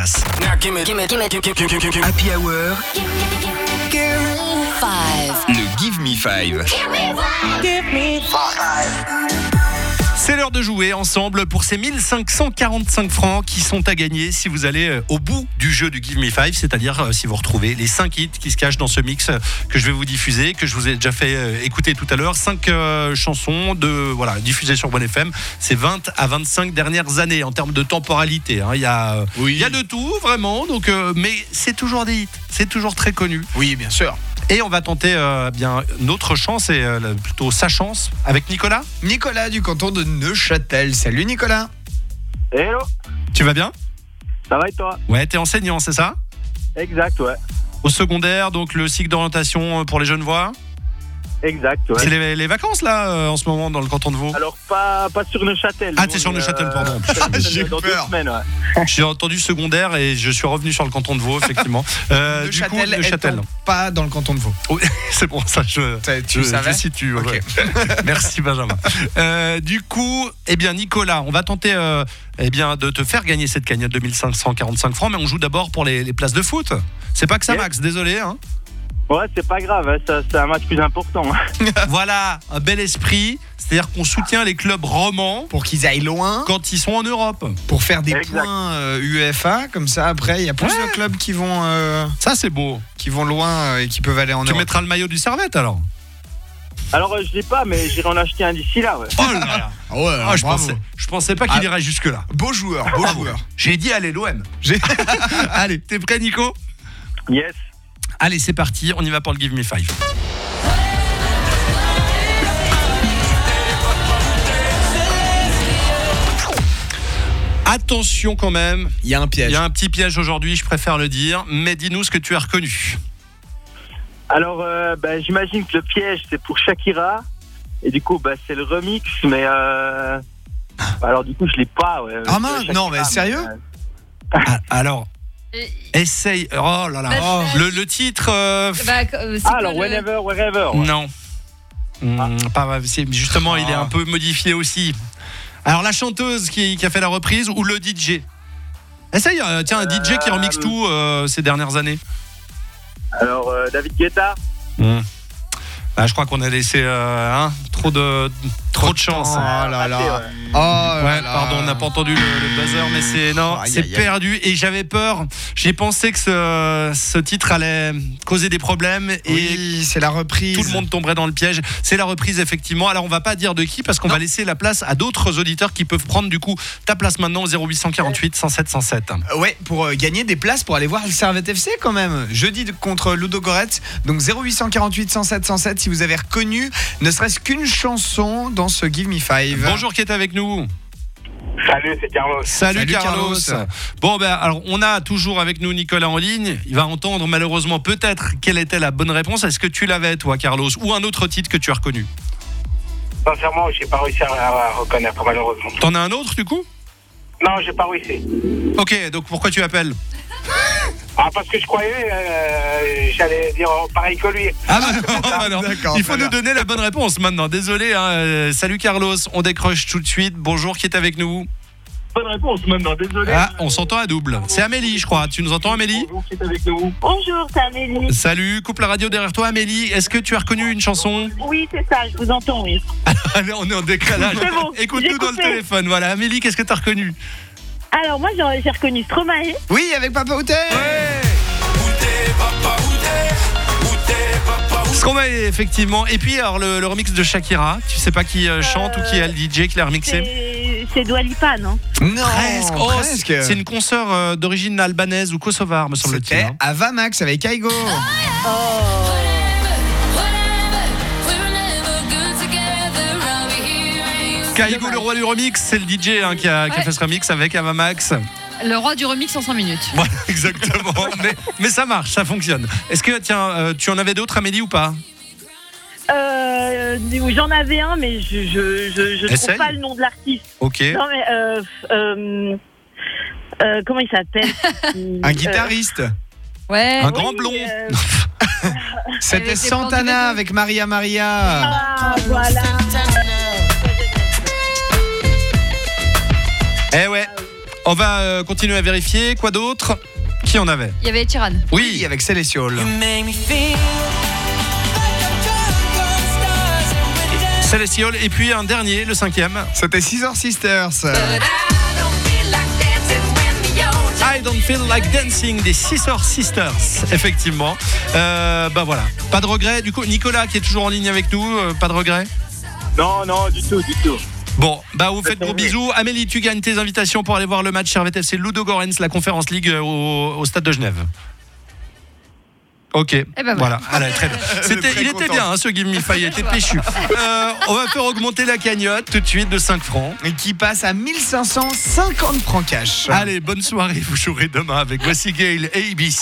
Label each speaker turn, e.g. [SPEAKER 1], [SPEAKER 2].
[SPEAKER 1] tasse.
[SPEAKER 2] Happy Hour. Le Give Me Five.
[SPEAKER 1] C'est l'heure de jouer ensemble pour ces 1545 francs qui sont à gagner si vous allez au bout du jeu du Give Me Five, c'est-à-dire si vous retrouvez les 5 hits qui se cachent dans ce mix que je vais vous diffuser, que je vous ai déjà fait écouter tout à l'heure. 5 chansons diffusées sur Bonne FM ces 20 à 25 dernières années en termes de temporalité. Il y a de tout vraiment, donc, mais c'est toujours des hits, c'est toujours très connu.
[SPEAKER 3] Oui, bien sûr.
[SPEAKER 1] Et on va tenter notre chance et plutôt sa chance avec Nicolas.
[SPEAKER 3] Nicolas du canton de Neuchâtel. Salut Nicolas.
[SPEAKER 4] Hello.
[SPEAKER 1] Tu vas bien ?
[SPEAKER 4] Ça va et toi ?
[SPEAKER 1] Ouais, t'es enseignant, c'est ça ?
[SPEAKER 4] Exact, ouais.
[SPEAKER 1] Au secondaire, donc le cycle d'orientation pour les jeunes voix.
[SPEAKER 4] Exact, ouais.
[SPEAKER 1] C'est les vacances là en ce moment dans le canton de Vaud.
[SPEAKER 4] Alors pas sur Neuchâtel.
[SPEAKER 1] Ah, t'es sur Neuchâtel, pardon.
[SPEAKER 3] J'ai
[SPEAKER 4] dans
[SPEAKER 3] peur.
[SPEAKER 4] 2 semaines, ouais.
[SPEAKER 1] J'ai entendu secondaire et je suis revenu sur le canton de Vaud, effectivement.
[SPEAKER 3] Neuchâtel. Pas dans le canton de Vaud.
[SPEAKER 1] Oui, c'est bon, ça
[SPEAKER 3] Tu savais ?
[SPEAKER 1] je situe.
[SPEAKER 3] Ok.
[SPEAKER 1] Ouais. Merci Benjamin. Du coup, Nicolas, on va tenter de te faire gagner cette cagnotte de 1545 francs, mais on joue d'abord pour les places de foot. C'est pas que ça, Max, désolé. Hein.
[SPEAKER 4] Ouais, c'est pas grave, hein, c'est un match plus important.
[SPEAKER 1] Voilà, un bel esprit. C'est-à-dire qu'on soutient les clubs romans
[SPEAKER 3] pour qu'ils aillent loin,
[SPEAKER 1] quand ils sont en Europe.
[SPEAKER 3] Pour faire des
[SPEAKER 4] Exact.
[SPEAKER 3] points UEFA, comme ça après il y a plus de clubs qui vont
[SPEAKER 1] Ça c'est beau.
[SPEAKER 3] Qui vont loin et qui peuvent aller en
[SPEAKER 1] Tu
[SPEAKER 3] Europe.
[SPEAKER 1] mettras le maillot du Servette alors.
[SPEAKER 4] Alors je l'ai pas, mais j'irai en acheter un d'ici là, ouais.
[SPEAKER 1] Oh là là.
[SPEAKER 3] Ouais,
[SPEAKER 1] Je pensais pas qu'il irait jusque là.
[SPEAKER 3] Beau joueur.
[SPEAKER 1] J'ai dit allez l'OM. Allez, t'es prêt Nico ?
[SPEAKER 4] Yes.
[SPEAKER 1] Allez, c'est parti, on y va pour le Give Me Five. Attention quand même,
[SPEAKER 3] Il y a un piège.
[SPEAKER 1] il y a un petit piège aujourd'hui, je préfère le dire, mais dis-nous ce que tu as reconnu.
[SPEAKER 4] Alors j'imagine que le piège c'est pour Shakira. Et du coup c'est le remix, mais alors du coup je l'ai pas, ouais.
[SPEAKER 3] Ah mince,
[SPEAKER 4] Shakira,
[SPEAKER 3] non mais sérieux ?
[SPEAKER 1] Alors, essaye. Oh là là. Le titre.
[SPEAKER 4] alors Whenever, Wherever. Ouais.
[SPEAKER 1] Non. Justement, il est un peu modifié aussi. Alors, la chanteuse qui a fait la reprise ou le DJ ? Essaye, tiens, un DJ qui remixe tout ces dernières années.
[SPEAKER 4] Alors, David Guetta.
[SPEAKER 1] Je crois qu'on a laissé trop de chance.
[SPEAKER 3] Oh là là.
[SPEAKER 4] Ouais.
[SPEAKER 3] Oh là là.
[SPEAKER 1] Pardon, on n'a pas entendu le buzzer, mais c'est perdu. Et j'avais peur. J'ai pensé que ce titre allait causer des problèmes et
[SPEAKER 3] Oui, c'est la reprise.
[SPEAKER 1] tout le monde tomberait dans le piège. C'est la reprise, effectivement. Alors, on va pas dire de qui parce qu'on va laisser la place à d'autres auditeurs qui peuvent prendre du coup ta place maintenant au 0848 107 107.
[SPEAKER 3] Ouais, pour gagner des places pour aller voir le Servette FC quand même. Jeudi contre Ludogorets. Donc 0848 107 107 si vous avez reconnu ne serait-ce qu'une chanson dans ce Give Me Five.
[SPEAKER 1] Bonjour, qui est avec nous ?
[SPEAKER 4] Salut, c'est Carlos.
[SPEAKER 1] Salut Carlos. Bon, alors on a toujours avec nous Nicolas en ligne. Il va entendre malheureusement peut-être quelle était la bonne réponse. Est-ce que tu l'avais toi, Carlos, ou un autre titre que tu as reconnu ?
[SPEAKER 4] Sincèrement, j'ai pas réussi à reconnaître malheureusement.
[SPEAKER 1] T'en as un autre du coup ?
[SPEAKER 4] Non, j'ai pas réussi.
[SPEAKER 1] Ok, donc pourquoi tu appelles ?
[SPEAKER 4] Parce que je croyais j'allais dire pareil que lui.
[SPEAKER 1] Non.
[SPEAKER 3] D'accord,
[SPEAKER 1] Il faut
[SPEAKER 3] très
[SPEAKER 1] nous
[SPEAKER 3] bien.
[SPEAKER 1] donner la bonne réponse maintenant. Désolé. Salut Carlos, on décroche tout de suite. Bonjour, qui est avec nous ?
[SPEAKER 4] Bonne réponse maintenant, désolé.
[SPEAKER 1] On s'entend à double. C'est Amélie, je crois. Tu nous entends, Amélie ?
[SPEAKER 4] Bonjour, qui est avec nous.
[SPEAKER 5] Bonjour, c'est Amélie.
[SPEAKER 1] Salut, coupe la radio derrière toi, Amélie. Est-ce que tu as reconnu une chanson ?
[SPEAKER 5] Oui, c'est ça, je vous entends, oui.
[SPEAKER 1] Allez, on est en décalage.
[SPEAKER 5] C'est bon,
[SPEAKER 1] Écoute-nous
[SPEAKER 5] j'ai
[SPEAKER 1] dans le
[SPEAKER 5] coupé.
[SPEAKER 1] téléphone. Voilà, Amélie, qu'est-ce que tu as reconnu ?
[SPEAKER 5] Alors, moi, j'ai reconnu Stromae.
[SPEAKER 3] Oui, avec Papa Outé.
[SPEAKER 1] Stromae, effectivement. Et puis, alors, le remix de Shakira. Tu sais pas qui chante ou qui est le DJ qui l'a remixé ?
[SPEAKER 5] C'est Dua Lipa, non ?
[SPEAKER 3] Non,
[SPEAKER 1] Presque. Oh,
[SPEAKER 3] presque.
[SPEAKER 1] c'est une consoeur d'origine albanaise ou kosovare, me semble-t-il.
[SPEAKER 3] C'était Ava Max avec Aigo.
[SPEAKER 1] Kaigo, le roi du remix, c'est le DJ qui a fait ce remix avec Ava Max.
[SPEAKER 6] Le roi du remix en 5 minutes.
[SPEAKER 1] Voilà, exactement. mais ça marche, ça fonctionne. Est-ce que, tu en avais d'autres, Amélie, ou pas ?
[SPEAKER 5] J'en avais un, mais je
[SPEAKER 1] Essaye.
[SPEAKER 5] trouve pas le nom de l'artiste.
[SPEAKER 1] Ok.
[SPEAKER 5] Non, mais comment il s'appelle
[SPEAKER 3] Un guitariste.
[SPEAKER 6] Ouais.
[SPEAKER 1] Un grand blond.
[SPEAKER 3] C'était
[SPEAKER 6] Avec les
[SPEAKER 3] Santana
[SPEAKER 6] plans du
[SPEAKER 3] avec Maria Maria.
[SPEAKER 5] Ah, voilà.
[SPEAKER 1] Eh ouais. On va continuer à vérifier. Quoi d'autre? Qui en avait?
[SPEAKER 6] Il y avait Tiran.
[SPEAKER 3] Oui, avec Celestial.
[SPEAKER 1] Celestial. Et puis un dernier, le 5e.
[SPEAKER 3] C'était Scissor Sisters.
[SPEAKER 1] I Don't Feel Like Dancing des Scissor Sisters. Effectivement. Voilà. Pas de regret. Du coup, Nicolas qui est toujours en ligne avec nous, pas de regret?
[SPEAKER 4] Non, du tout.
[SPEAKER 1] Bon, vous faites gros bisous. Amélie, tu gagnes tes invitations pour aller voir le match Servette FC Ludogorets, la Conference League au stade de Genève. Ok, voilà. Allez, très bien. Il était bien, ce Give Me 5, il était péchu. On va faire augmenter la cagnotte tout de suite de 5 francs.
[SPEAKER 3] Et qui passe à 1550 francs cash.
[SPEAKER 1] Allez, bonne soirée, vous jouerez demain avec Voici Gail et ABC.